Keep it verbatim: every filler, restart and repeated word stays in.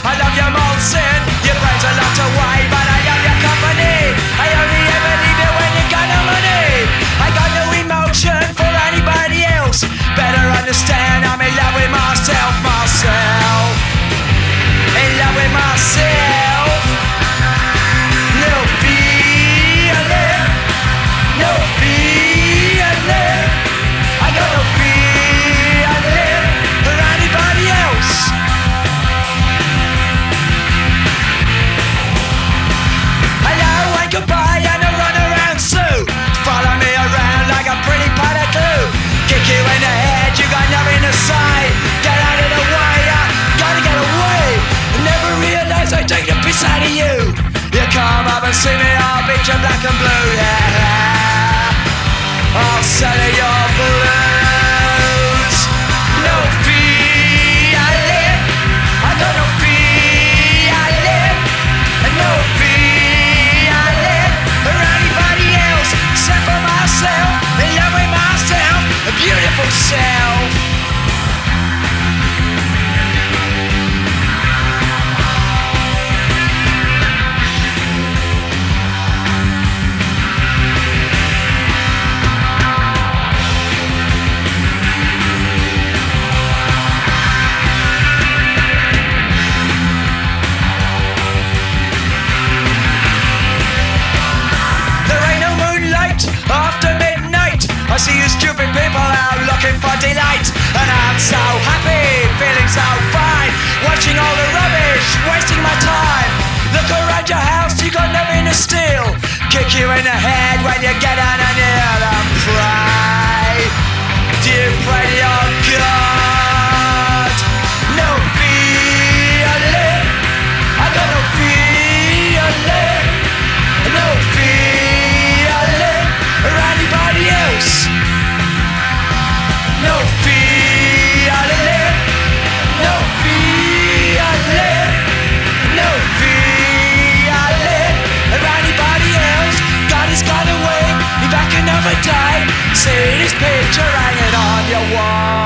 I love your Molson. Your brain's a lot away, but I love your company. I only ever leave you when you got no money. I got no emotion for anybody else. Better understand I'm in love with myself, myself. In love with myself. No feeling, no feeling. I got no feeling for anybody else. Hello and goodbye and a runaround suit. Follow me around like a pretty pot of glue. Kick you in the head, you got nothing to say. Get out of the way, I gotta get away. Never realize I take the piss out of you. You come up and see me, I'll beat you black and blue, yeah. I'll sell you your blues. No feeling, I got no feeling, no feeling for anybody else except for myself. In love with myself, a beautiful self. After midnight, I see you stupid people out looking for delight. And I'm so happy, feeling so fine, watching all the rubbish, wasting my time. Look around your house, you got nothing to steal. Kick you in the head when you get on a kneel and pray. Do you pray to your God? No feeling, I got no feeling, no feeling or anybody else. No feeling, no feeling, no feeling or anybody else. God has gone away, be back another day. See this picture hanging on your wall.